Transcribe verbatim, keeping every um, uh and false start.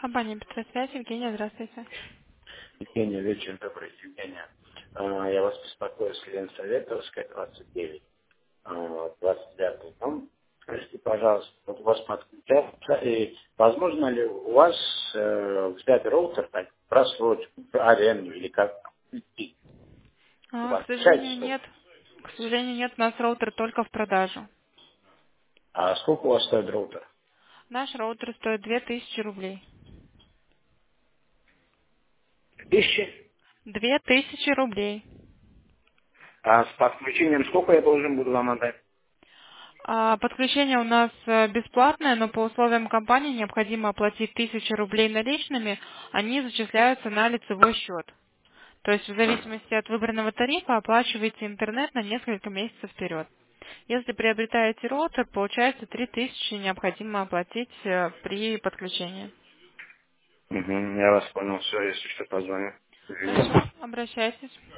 Компания Петросвязь, Евгения, здравствуйте. Евгения, вечер добрый, Евгения. А, Я вас беспокою с клиент Советовская, двадцать девять, а, двадцать девятый дом. Скажите, пожалуйста, вот у вас подключается, и возможно ли у вас э, взять роутер, так, просрочку, аренду или как? У А, к вас получается сожалению, что-то? нет. К сожалению, нет. У нас роутер только в продажу. А сколько у вас стоит роутер? Наш роутер стоит две тысячи рублей. Тысячи? Две тысячи рублей. А с подключением сколько я должен буду вам отдать? А, подключение у нас э, бесплатное, но по условиям компании необходимо оплатить тысячу рублей наличными. Они зачисляются на лицевой счет. То есть в зависимости от выбранного тарифа оплачиваете интернет на несколько месяцев вперед. Если приобретаете роутер, получается три тысячи необходимо оплатить э, при подключении. Угу, я вас понял, все, если что, позвоню. Извините. Хорошо, обращайтесь.